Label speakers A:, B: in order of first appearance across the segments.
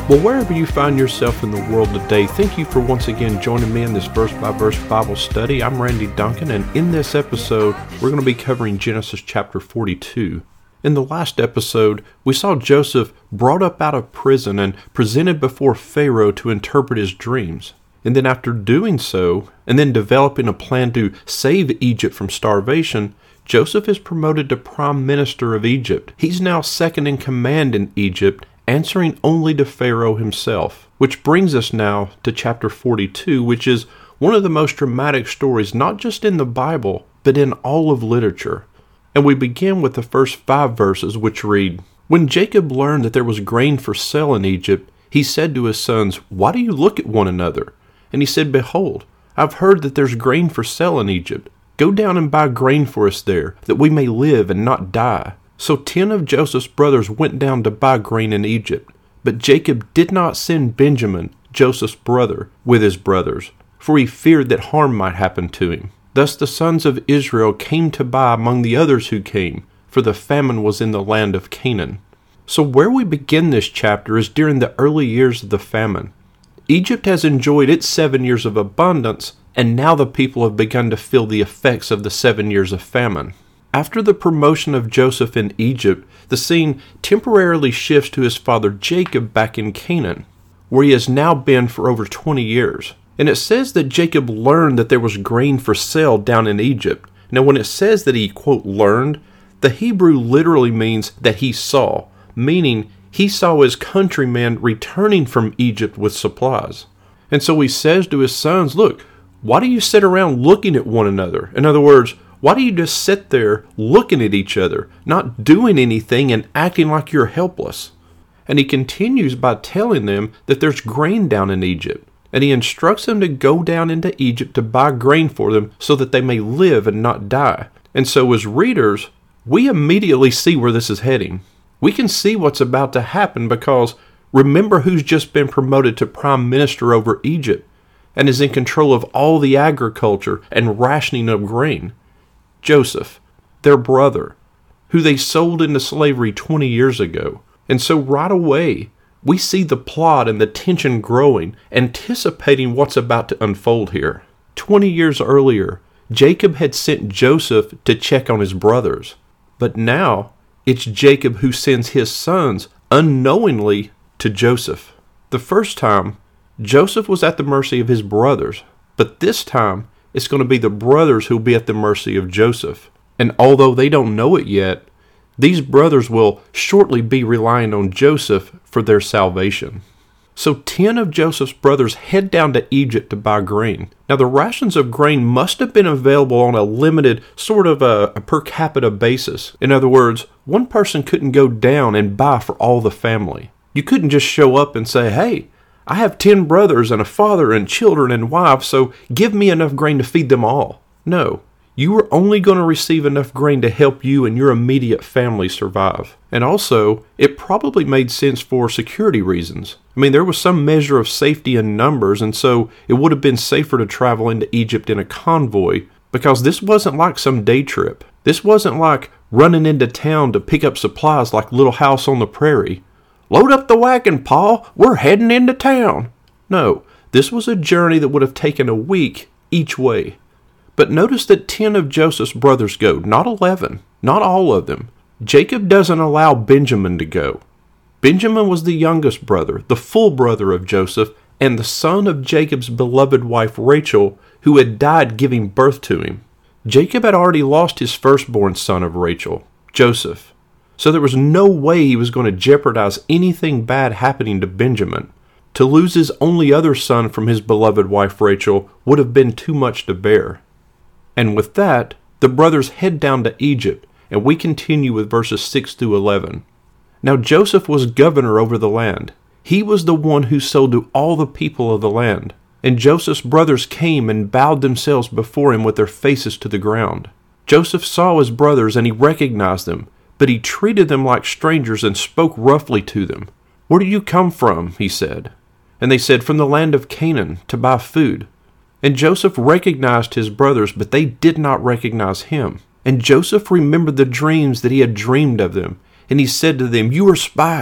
A: Well, wherever you find yourself in the world today, thank you for once again joining me in this verse-by-verse Bible study. I'm Randy Duncan, and in this episode, we're going to be covering Genesis chapter 42. In the last episode, we saw Joseph brought up out of prison and presented before Pharaoh to interpret his dreams. And then after doing so, and then developing a plan to save Egypt from starvation, Joseph is promoted to prime minister of Egypt. He's now second in command in Egypt, answering only to Pharaoh himself. Which brings us now to chapter 42, which is one of the most dramatic stories, not just in the Bible, but in all of literature. And we begin with the first 5 verses, which read, "When Jacob learned that there was grain for sale in Egypt, he said to his sons, 'Why do you look at one another?' And he said, 'Behold, I've heard that there's grain for sale in Egypt. Go down and buy grain for us there, that we may live and not die.' So 10 of Joseph's brothers went down to buy grain in Egypt. But Jacob did not send Benjamin, Joseph's brother, with his brothers, for he feared that harm might happen to him. Thus the sons of Israel came to buy among the others who came, for the famine was in the land of Canaan." So where we begin this chapter is during the early years of the famine. Egypt has enjoyed its 7 years of abundance, and now the people have begun to feel the effects of the 7 years of famine. After the promotion of Joseph in Egypt, the scene temporarily shifts to his father Jacob back in Canaan, where he has now been for over 20 years. And it says that Jacob learned that there was grain for sale down in Egypt. Now when it says that he, quote, learned, the Hebrew literally means that he saw, meaning he saw his countrymen returning from Egypt with supplies. And so he says to his sons, "Look, why do you sit around looking at one another?" In other words, why do you just sit there looking at each other, not doing anything and acting like you're helpless? And he continues by telling them that there's grain down in Egypt. And he instructs them to go down into Egypt to buy grain for them so that they may live and not die. And so as readers, we immediately see where this is heading. We can see what's about to happen because remember who's just been promoted to prime minister over Egypt and is in control of all the agriculture and rationing of grain. Joseph, their brother, who they sold into slavery 20 years ago. And so right away, we see the plot and the tension growing, anticipating what's about to unfold here. 20 years earlier, Jacob had sent Joseph to check on his brothers. But now, it's Jacob who sends his sons unknowingly to Joseph. The first time, Joseph was at the mercy of his brothers. But this time, it's going to be the brothers who will be at the mercy of Joseph. And although they don't know it yet, these brothers will shortly be relying on Joseph for their salvation. So 10 of Joseph's brothers head down to Egypt to buy grain. Now the rations of grain must have been available on a limited, sort of a per capita basis. In other words, one person couldn't go down and buy for all the family. You couldn't just show up and say, "Hey, I have 10 brothers and a father and children and wives, so give me enough grain to feed them all." No, you were only going to receive enough grain to help you and your immediate family survive. And also, it probably made sense for security reasons. I mean, there was some measure of safety in numbers, and so it would have been safer to travel into Egypt in a convoy, because this wasn't like some day trip. This wasn't like running into town to pick up supplies like Little House on the Prairie. "Load up the wagon, Pa, we're heading into town." No, this was a journey that would have taken a week each way. But notice that 10 of Joseph's brothers go, not 11, not all of them. Jacob doesn't allow Benjamin to go. Benjamin was the youngest brother, the full brother of Joseph, and the son of Jacob's beloved wife Rachel, who had died giving birth to him. Jacob had already lost his firstborn son of Rachel, Joseph. So there was no way he was going to jeopardize anything bad happening to Benjamin. To lose his only other son from his beloved wife Rachel would have been too much to bear. And with that, the brothers head down to Egypt, and we continue with verses 6 through 11. Now Joseph was governor over the land. He was the one who sold to all the people of the land. And Joseph's brothers came and bowed themselves before him with their faces to the ground. Joseph saw his brothers, and he recognized them. But he treated them like strangers and spoke roughly to them. "Where do you come from?" he said. And they said, "From the land of Canaan, to buy food." And Joseph recognized his brothers, but they did not recognize him. And Joseph remembered the dreams that he had dreamed of them. And he said to them, "You are spies.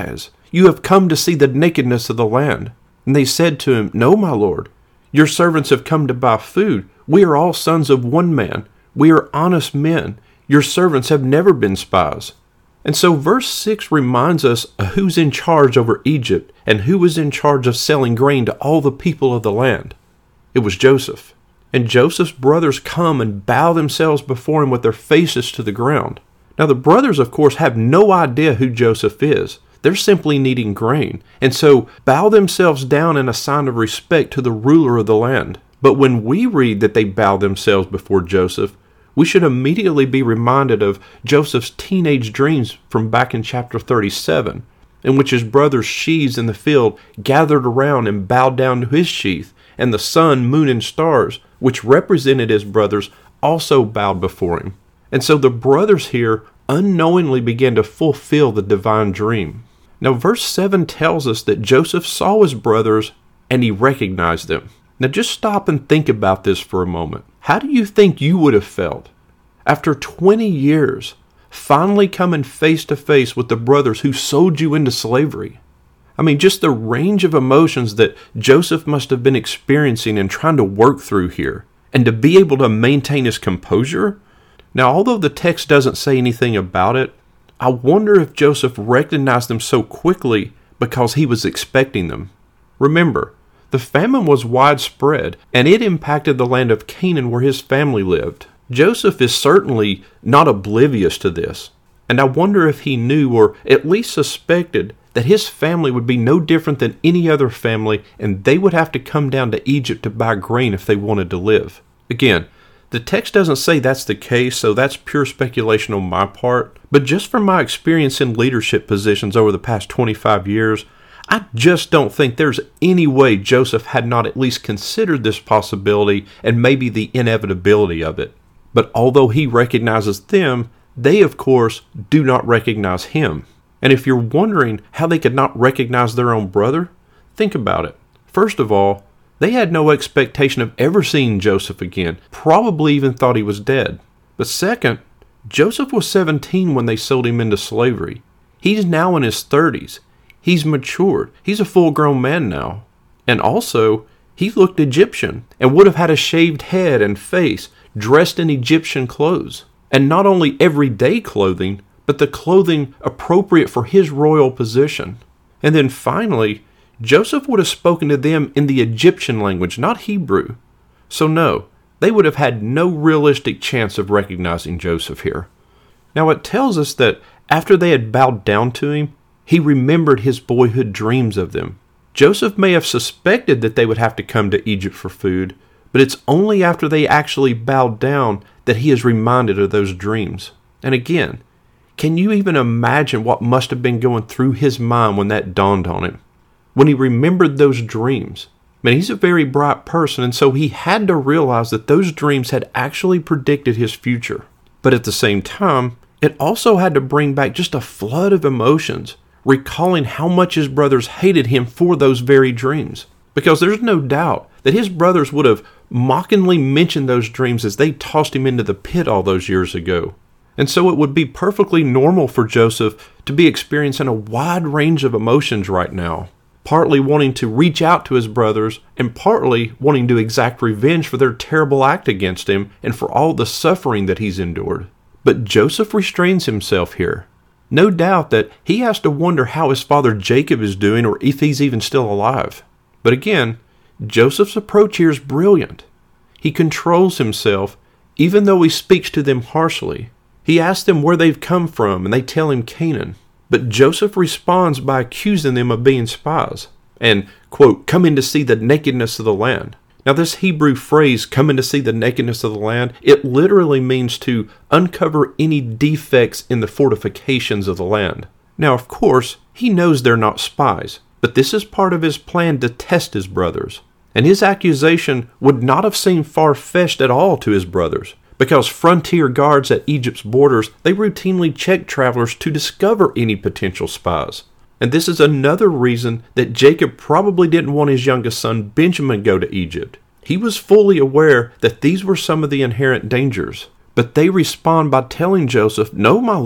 A: You have come to see the nakedness of the land. And they said to him, No, my lord. Your servants have come to buy food. We are all sons of one man. We are honest men. Your servants have never been spies. And so verse 6 reminds us of who's in charge over Egypt and who was in charge of selling grain to all the people of the land. It was Joseph. And Joseph's brothers come and bow themselves before him with their faces to the ground. Now the brothers, of course, have no idea who Joseph is. They're simply needing grain, and so bow themselves down in a sign of respect to the ruler of the land. But when we read that they bow themselves before Joseph, we should immediately be reminded of Joseph's teenage dreams from back in chapter 37, in which his brothers' sheaves in the field gathered around and bowed down to his sheaf, and the sun, moon, and stars, which represented his brothers, also bowed before him. And so the brothers here unknowingly began to fulfill the divine dream. Now verse 7 tells us that Joseph saw his brothers and he recognized them. Now just stop and think about this for a moment. How do you think you would have felt after 20 years finally coming face to face with the brothers who sold you into slavery? I mean, just the range of emotions that Joseph must have been experiencing and trying to work through here, and to be able to maintain his composure. Now, although the text doesn't say anything about it, I wonder if Joseph recognized them so quickly because he was expecting them. Remember, the famine was widespread, and it impacted the land of Canaan where his family lived. Joseph is certainly not oblivious to this, and I wonder if he knew or at least suspected that his family would be no different than any other family, and they would have to come down to Egypt to buy grain if they wanted to live. Again, the text doesn't say that's the case, so that's pure speculation on my part, but just from my experience in leadership positions over the past 25 years, I just don't think there's any way Joseph had not at least considered this possibility and maybe the inevitability of it. But although he recognizes them, they of course do not recognize him. And if you're wondering how they could not recognize their own brother, think about it. First of all, they had no expectation of ever seeing Joseph again, probably even thought he was dead. But second, Joseph was 17 when they sold him into slavery. He's now in his 30s. He's matured. He's a full-grown man now. And also, he looked Egyptian and would have had a shaved head and face, dressed in Egyptian clothes. And not only everyday clothing, but the clothing appropriate for his royal position. And then finally, Joseph would have spoken to them in the Egyptian language, not Hebrew. So no, they would have had no realistic chance of recognizing Joseph here. Now it tells us that after they had bowed down to him, he remembered his boyhood dreams of them. Joseph may have suspected that they would have to come to Egypt for food, but it's only after they actually bowed down that he is reminded of those dreams. And again, can you even imagine what must have been going through his mind when that dawned on him? When he remembered those dreams. I mean, he's a very bright person, and so he had to realize that those dreams had actually predicted his future. But at the same time, it also had to bring back just a flood of emotions, recalling how much his brothers hated him for those very dreams. Because there's no doubt that his brothers would have mockingly mentioned those dreams as they tossed him into the pit all those years ago. And so it would be perfectly normal for Joseph to be experiencing a wide range of emotions right now, partly wanting to reach out to his brothers and partly wanting to exact revenge for their terrible act against him and for all the suffering that he's endured. But Joseph restrains himself here. No doubt that he has to wonder how his father Jacob is doing or if he's even still alive. But again, Joseph's approach here is brilliant. He controls himself even though he speaks to them harshly. He asks them where they've come from, and they tell him Canaan. But Joseph responds by accusing them of being spies and, quote, coming to see the nakedness of the land. Now this Hebrew phrase, coming to see the nakedness of the land, it literally means to uncover any defects in the fortifications of the land. Now, of course, he knows they're not spies, but this is part of his plan to test his brothers. And his accusation would not have seemed far-fetched at all to his brothers, because frontier guards at Egypt's borders, they routinely check travelers to discover any potential spies. And this is another reason that Jacob probably didn't want his youngest son Benjamin go to Egypt. He was fully aware that these were some of the inherent dangers. But they respond by telling Joseph, "No, my lord,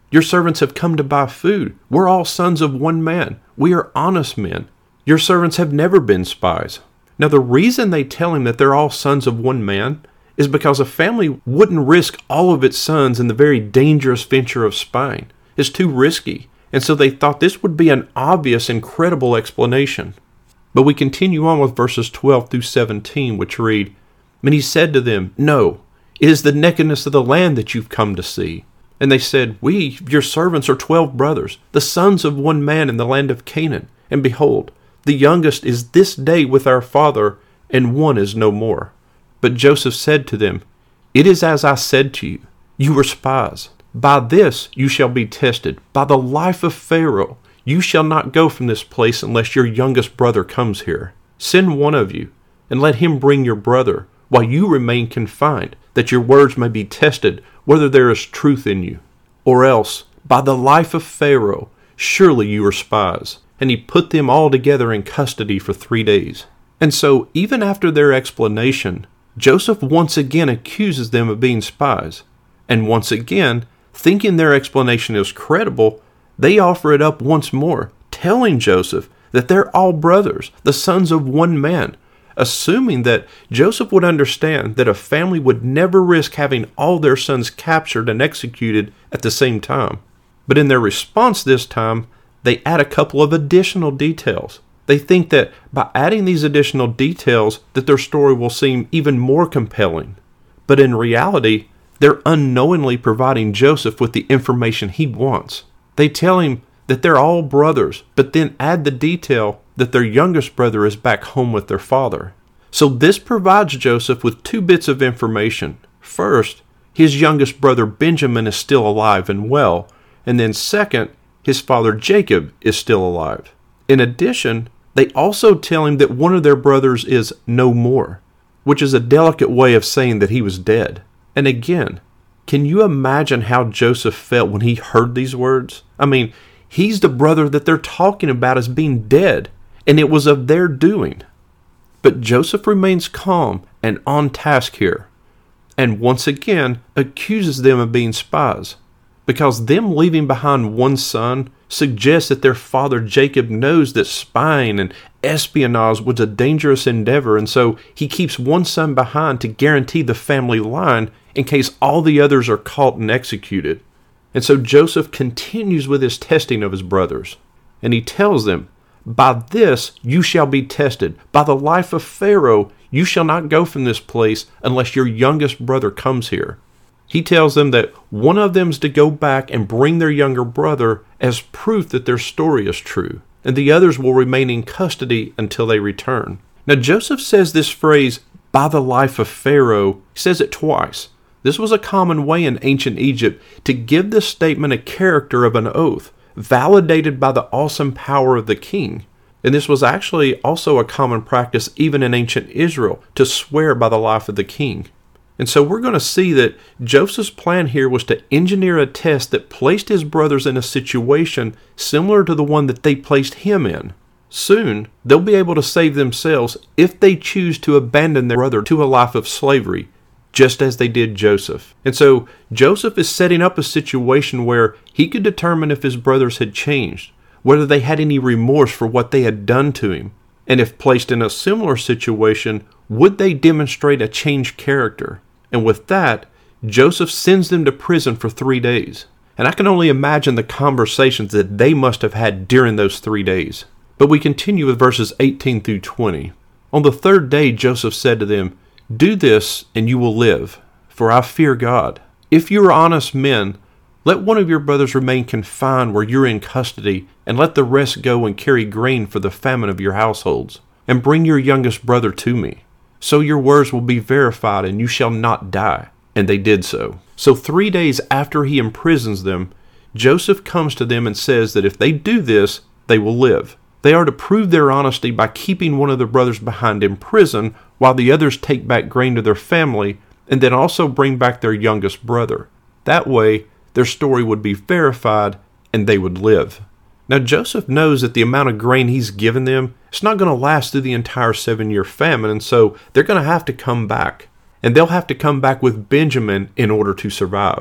A: Your servants have come to buy food. We're all sons of one man. We are honest men. Your servants have never been spies." Now, the reason they tell him that they're all sons of one man is because a family wouldn't risk all of its sons in the very dangerous venture of spying. It's too risky. And so they thought this would be an obvious and credible explanation. But we continue on with verses 12 through 17, which read, "And he said to them, 'No, it is the nakedness of the land that you've come to see.' And they said, 'We, your servants, are 12 brothers, the sons of one man in the land of Canaan. And behold, the youngest is this day with our father, and one is no more.' But Joseph said to them, 'It is as I said to you. You were spies. By this you shall be tested. By the life of Pharaoh, you shall not go from this place unless your youngest brother comes here. Send one of you, and let him bring your brother, while you remain confined, that your words may be tested, whether there is truth in you. Or else, by the life of Pharaoh, surely you are spies.' And he put them all together in custody for 3 days. And so, even after their explanation, Joseph once again accuses them of being spies. And once again, thinking their explanation is credible, they offer it up once more, telling Joseph that they're all brothers, the sons of one man, assuming that Joseph would understand that a family would never risk having all their sons captured and executed at the same time. But in their response this time, they add a couple of additional details. They think that by adding these additional details that their story will seem even more compelling. But in reality, they're unknowingly providing Joseph with the information he wants. They tell him that they're all brothers, but then add the detail that their youngest brother is back home with their father. So this provides Joseph with 2 bits of information. First, his youngest brother Benjamin is still alive and well, and then second, his father Jacob is still alive. In addition, they also tell him that one of their brothers is no more, which is a delicate way of saying that he was dead. And again, can you imagine how Joseph felt when he heard these words? I mean, he's the brother that they're talking about as being dead, and it was of their doing. But Joseph remains calm and on task here, and once again accuses them of being spies, because them leaving behind one son suggests that their father Jacob knows that spying and espionage was a dangerous endeavor, and so he keeps one son behind to guarantee the family line in case all the others are caught and executed. And so Joseph continues with his testing of his brothers, and he tells them, "By this you shall be tested. By the life of Pharaoh, you shall not go from this place unless your youngest brother comes here." He tells them that one of them is to go back and bring their younger brother as proof that their story is true, and the others will remain in custody until they return. Now Joseph says this phrase, "by the life of Pharaoh," he says it twice. This was a common way in ancient Egypt to give this statement a character of an oath, validated by the awesome power of the king. And this was actually also a common practice even in ancient Israel, to swear by the life of the king. And so we're going to see that Joseph's plan here was to engineer a test that placed his brothers in a situation similar to the one that they placed him in. Soon, they'll be able to save themselves if they choose to abandon their brother to a life of slavery, just as they did Joseph. And so Joseph is setting up a situation where he could determine if his brothers had changed, whether they had any remorse for what they had done to him, and if placed in a similar situation, would they demonstrate a changed character? And with that, Joseph sends them to prison for 3 days. And I can only imagine the conversations that they must have had during those 3 days. But we continue with verses 18 through 20. On the 3rd day, Joseph said to them, "Do this, and you will live, for I fear God. If you are honest men, let one of your brothers remain confined where you're in custody, and let the rest go and carry grain for the famine of your households, and bring your youngest brother to me. So your words will be verified, and you shall not die." And they did so. So 3 days after he imprisons them, Joseph comes to them and says that if they do this, they will live. They are to prove their honesty by keeping one of their brothers behind in prison, while the others take back grain to their family, and then also bring back their youngest brother. That way, their story would be verified, and they would live. Now Joseph knows that the amount of grain he's given them, it's not going to last through the entire 7-year famine, and so they're going to have to come back. And they'll have to come back with Benjamin in order to survive.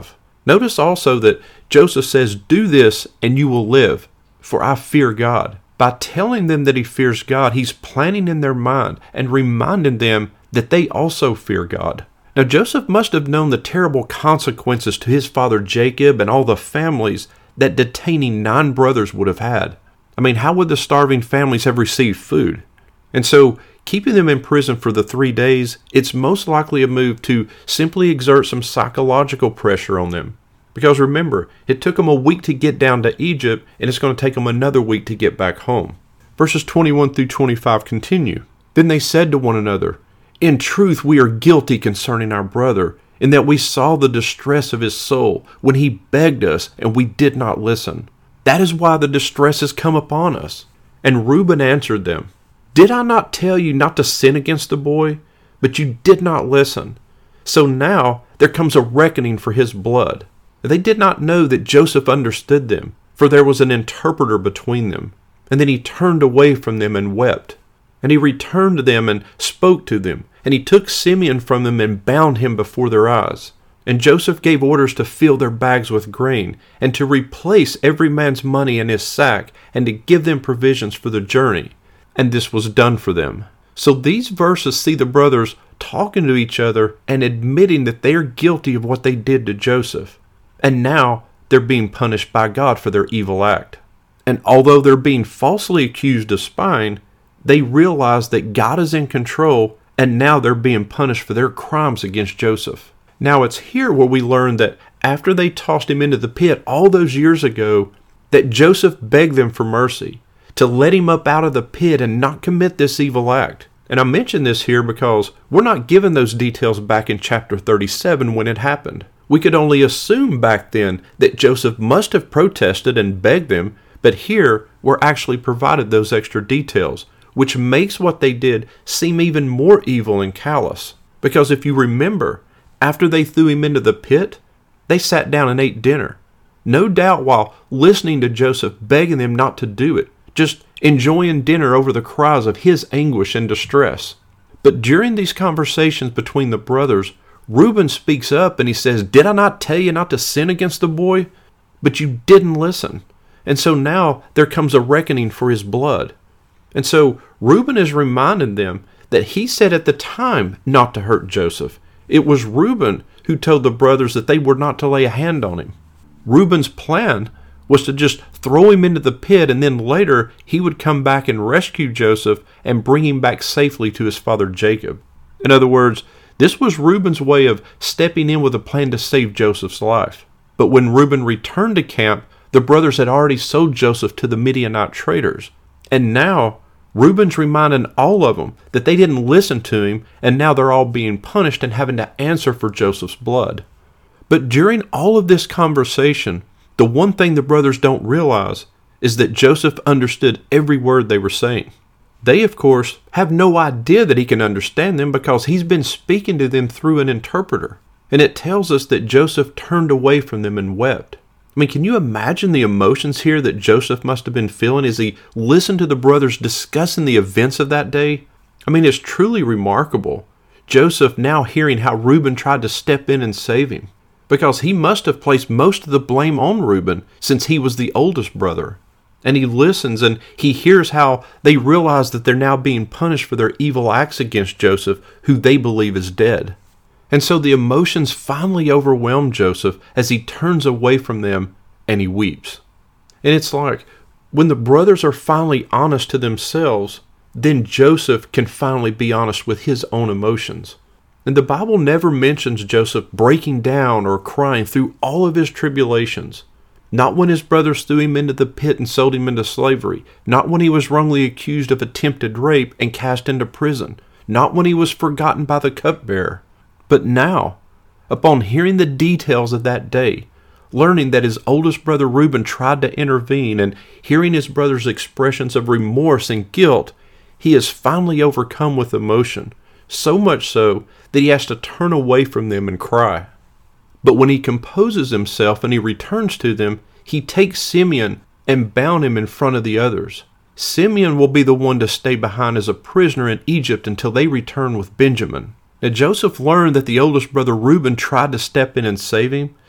A: Notice also that Joseph says, "Do this and you will live, for I fear God." By telling them that he fears God, he's planting in their mind and reminding them that they also fear God. Now, Joseph must have known the terrible consequences to his father Jacob and all the families that detaining 9 brothers would have had. I mean, how would the starving families have received food? And so, keeping them in prison for the 3 days, it's most likely a move to simply exert some psychological pressure on them. Because remember, it took them a week to get down to Egypt, and it's going to take them another week to get back home. Verses 21 through 25 continue. Then they said to one another, "In truth, we are guilty concerning our brother, in that we saw the distress of his soul when he begged us, and we did not listen. That is why the distress has come upon us." And Reuben answered them, "Did I not tell you not to sin against the boy? But you did not listen. So now there comes a reckoning for his blood." They did not know that Joseph understood them, for there was an interpreter between them. And then he turned away from them and wept. And he returned to them and spoke to them. And he took Simeon from them and bound him before their eyes. And Joseph gave orders to fill their bags with grain, and to replace every man's money in his sack, and to give them provisions for the journey. And this was done for them. So these verses see the brothers talking to each other and admitting that they are guilty of what they did to Joseph. And now they're being punished by God for their evil act. And although they're being falsely accused of spying, they realize that God is in control, and now they're being punished for their crimes against Joseph. Now it's here where we learn that after they tossed him into the pit all those years ago, that Joseph begged them for mercy, to let him up out of the pit and not commit this evil act. And I mention this here because we're not given those details back in chapter 37 when it happened. We could only assume back then that Joseph must have protested and begged them, but here we're actually provided those extra details, which makes what they did seem even more evil and callous. Because if you remember, after they threw him into the pit, they sat down and ate dinner. No doubt while listening to Joseph begging them not to do it, just enjoying dinner over the cries of his anguish and distress. But during these conversations between the brothers, Reuben speaks up and he says, "Did I not tell you not to sin against the boy? But you didn't listen." And so now there comes a reckoning for his blood. And so Reuben is reminding them that he said at the time not to hurt Joseph. It was Reuben who told the brothers that they were not to lay a hand on him. Reuben's plan was to just throw him into the pit, and then later he would come back and rescue Joseph and bring him back safely to his father Jacob. In other words, this was Reuben's way of stepping in with a plan to save Joseph's life. But when Reuben returned to camp, the brothers had already sold Joseph to the Midianite traders. And now Reuben's reminding all of them that they didn't listen to him, and now they're all being punished and having to answer for Joseph's blood. But during all of this conversation, the one thing the brothers don't realize is that Joseph understood every word they were saying. They, of course, have no idea that he can understand them because he's been speaking to them through an interpreter. And it tells us that Joseph turned away from them and wept. I mean, can you imagine the emotions here that Joseph must have been feeling as he listened to the brothers discussing the events of that day? I mean, it's truly remarkable. Joseph now hearing how Reuben tried to step in and save him, because he must have placed most of the blame on Reuben since he was the oldest brother. And he listens and he hears how they realize that they're now being punished for their evil acts against Joseph, who they believe is dead. And so the emotions finally overwhelm Joseph as he turns away from them and he weeps. And it's like when the brothers are finally honest to themselves, then Joseph can finally be honest with his own emotions. And the Bible never mentions Joseph breaking down or crying through all of his tribulations. Not when his brothers threw him into the pit and sold him into slavery. Not when he was wrongly accused of attempted rape and cast into prison. Not when he was forgotten by the cupbearer. But now, upon hearing the details of that day, learning that his oldest brother Reuben tried to intervene, and hearing his brother's expressions of remorse and guilt, he is finally overcome with emotion, so much so that he has to turn away from them and cry. But when he composes himself and he returns to them, he takes Simeon and bound him in front of the others. Simeon will be the one to stay behind as a prisoner in Egypt until they return with Benjamin. Now Joseph learned that the oldest brother Reuben tried to step in and save him,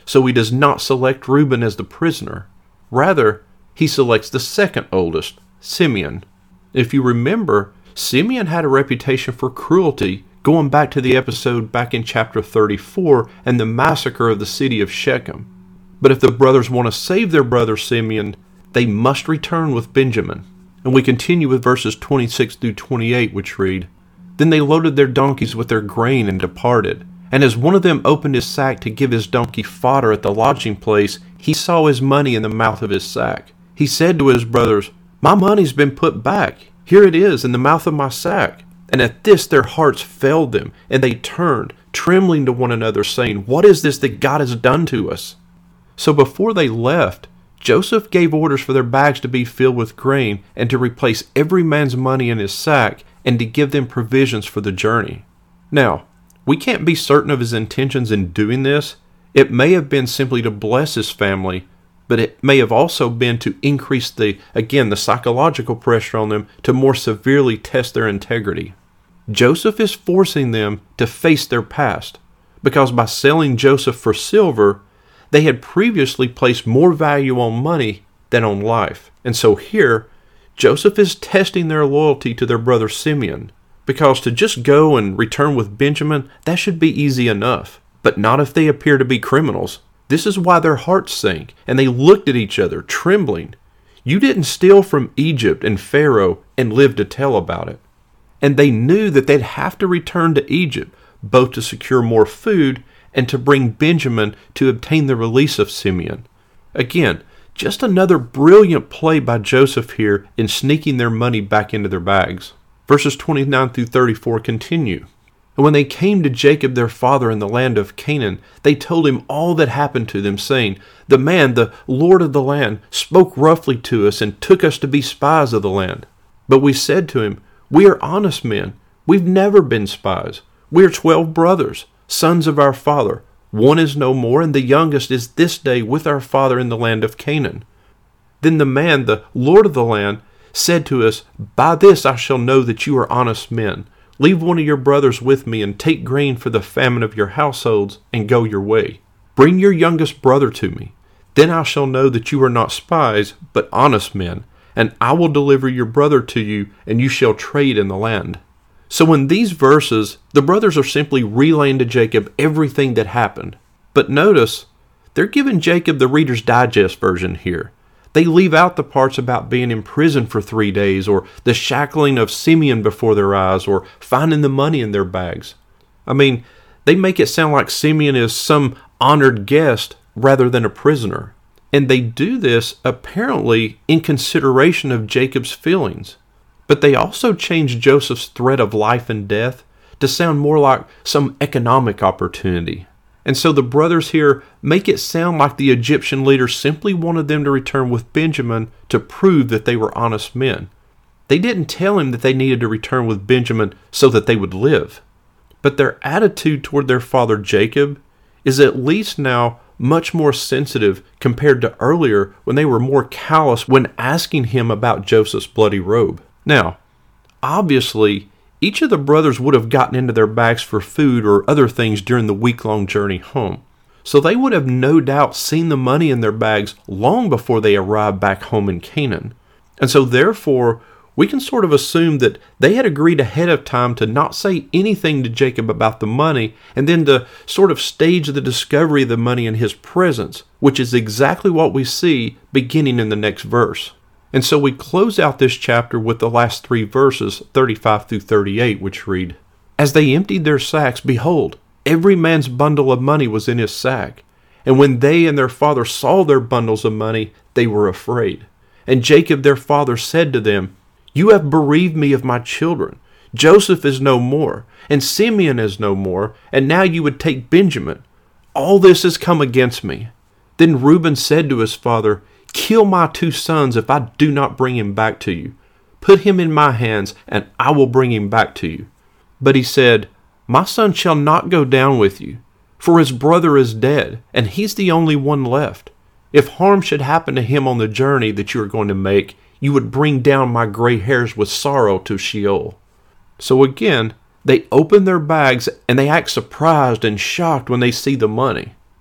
A: so he does not select Reuben as the prisoner. Rather, he selects the second oldest, Simeon. If you remember, Simeon had a reputation for cruelty, going back to the episode back in chapter 34 and the massacre of the city of Shechem. But if the brothers want to save their brother Simeon, they must return with Benjamin. And we continue with verses 26 through 28, which read, Then they loaded their donkeys with their grain and departed. And as one of them opened his sack to give his donkey fodder at the lodging place, he saw his money in the mouth of his sack. He said to his brothers, My money's been put back. Here it is in the mouth of my sack. And at this their hearts failed them, and they turned, trembling to one another, saying, What is this that God has done to us? So before they left, Joseph gave orders for their bags to be filled with grain, and to replace every man's money in his sack, and to give them provisions for the journey. Now, we can't be certain of his intentions in doing this. It may have been simply to bless his family, but it may have also been to increase the psychological pressure on them to more severely test their integrity. Joseph is forcing them to face their past, because by selling Joseph for silver, they had previously placed more value on money than on life. And so here, Joseph is testing their loyalty to their brother Simeon, because to just go and return with Benjamin, that should be easy enough, but not if they appear to be criminals. This is why their hearts sank, and they looked at each other, trembling. You didn't steal from Egypt and Pharaoh and live to tell about it. And they knew that they'd have to return to Egypt, both to secure more food and to bring Benjamin to obtain the release of Simeon. Again, just another brilliant play by Joseph here in sneaking their money back into their bags. Verses 29 through 34 continue. And when they came to Jacob their father in the land of Canaan, they told him all that happened to them, saying, The man, the Lord of the land, spoke roughly to us and took us to be spies of the land. But we said to him, We are honest men. We've never been spies. We are 12 brothers, sons of our father. One is no more, and the youngest is this day with our father in the land of Canaan. Then the man, the Lord of the land, said to us, By this I shall know that you are honest men. Leave one of your brothers with me, and take grain for the famine of your households, and go your way. Bring your youngest brother to me. Then I shall know that you are not spies, but honest men, and I will deliver your brother to you, and you shall trade in the land. So in these verses, the brothers are simply relaying to Jacob everything that happened. But notice, they're giving Jacob the Reader's Digest version here. They leave out the parts about being in prison for 3 days, or the shackling of Simeon before their eyes, or finding the money in their bags. I mean, they make it sound like Simeon is some honored guest rather than a prisoner. And they do this apparently in consideration of Jacob's feelings. But they also change Joseph's threat of life and death to sound more like some economic opportunity. And so the brothers here make it sound like the Egyptian leaders simply wanted them to return with Benjamin to prove that they were honest men. They didn't tell him that they needed to return with Benjamin so that they would live. But their attitude toward their father Jacob is at least now much more sensitive compared to earlier when they were more callous when asking him about Joseph's bloody robe. Now, obviously, each of the brothers would have gotten into their bags for food or other things during the week-long journey home. So they would have no doubt seen the money in their bags long before they arrived back home in Canaan. And so therefore, we can sort of assume that they had agreed ahead of time to not say anything to Jacob about the money, and then to sort of stage the discovery of the money in his presence, which is exactly what we see beginning in the next verse. And so we close out this chapter with the last 3 verses, 35 through 38, which read, As they emptied their sacks, behold, every man's bundle of money was in his sack. And when they and their father saw their bundles of money, they were afraid. And Jacob their father said to them, You have bereaved me of my children. Joseph is no more, and Simeon is no more, and now you would take Benjamin. All this has come against me. Then Reuben said to his father, Kill my 2 sons if I do not bring him back to you. Put him in my hands, and I will bring him back to you. But he said, My son shall not go down with you, for his brother is dead, and he's the only one left. If harm should happen to him on the journey that you are going to make, you would bring down my gray hairs with sorrow to Sheol. So again, they open their bags, and they act surprised and shocked when they see the money.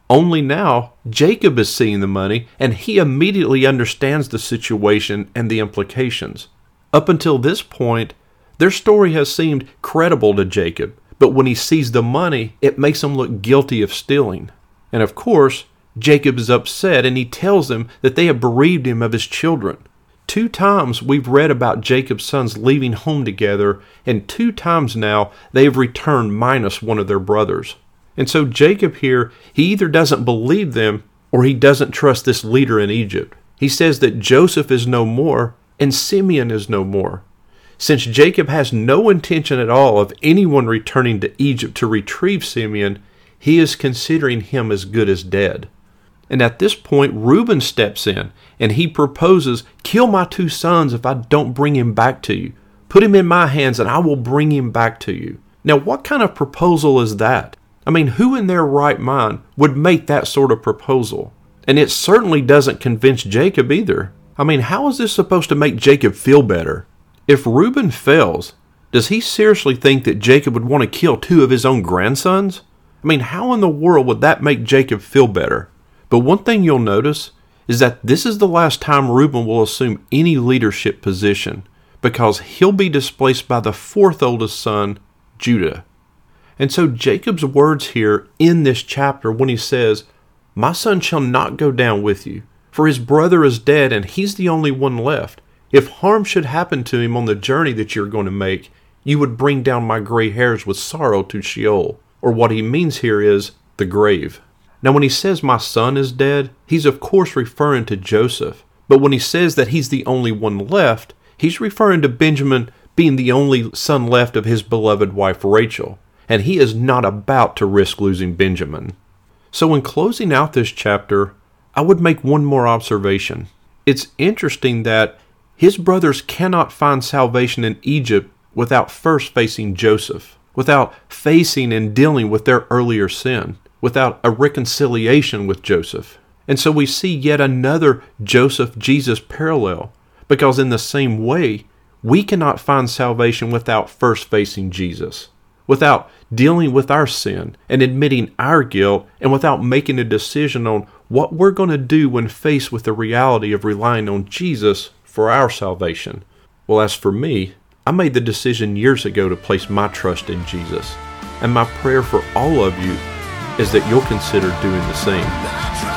A: Only now, Jacob is seeing the money, and he immediately understands the situation and the implications. Up until this point, their story has seemed credible to Jacob, but when he sees the money, it makes him look guilty of stealing. And of course, Jacob is upset, and he tells them that they have bereaved him of his children. 2 times we've read about Jacob's sons leaving home together, and 2 times now they have returned minus one of their brothers. And so Jacob here, he either doesn't believe them or he doesn't trust this leader in Egypt. He says that Joseph is no more and Simeon is no more. Since Jacob has no intention at all of anyone returning to Egypt to retrieve Simeon, he is considering him as good as dead. And at this point, Reuben steps in and he proposes, "Kill my 2 sons if I don't bring him back to you. Put him in my hands and I will bring him back to you." Now, what kind of proposal is that? I mean, who in their right mind would make that sort of proposal? And it certainly doesn't convince Jacob either. I mean, how is this supposed to make Jacob feel better? If Reuben fails, does he seriously think that Jacob would want to kill 2 of his own grandsons? I mean, how in the world would that make Jacob feel better? But one thing you'll notice is that this is the last time Reuben will assume any leadership position, because he'll be displaced by the 4th oldest son, Judah. And so Jacob's words here in this chapter when he says, "My son shall not go down with you, for his brother is dead and he's the only one left. If harm should happen to him on the journey that you're going to make, you would bring down my gray hairs with sorrow to Sheol." Or what he means here is the grave. Now when he says my son is dead, he's of course referring to Joseph. But when he says that he's the only one left, he's referring to Benjamin being the only son left of his beloved wife Rachel. And he is not about to risk losing Benjamin. So in closing out this chapter, I would make one more observation. It's interesting that his brothers cannot find salvation in Egypt without first facing Joseph, without facing and dealing with their earlier sin, without a reconciliation with Joseph. And so we see yet another Joseph-Jesus parallel, because in the same way, we cannot find salvation without first facing Jesus, without dealing with our sin and admitting our guilt, and without making a decision on what we're going to do when faced with the reality of relying on Jesus for our salvation. Well, as for me, I made the decision years ago to place my trust in Jesus, and my prayer for all of you is that you'll consider doing the same.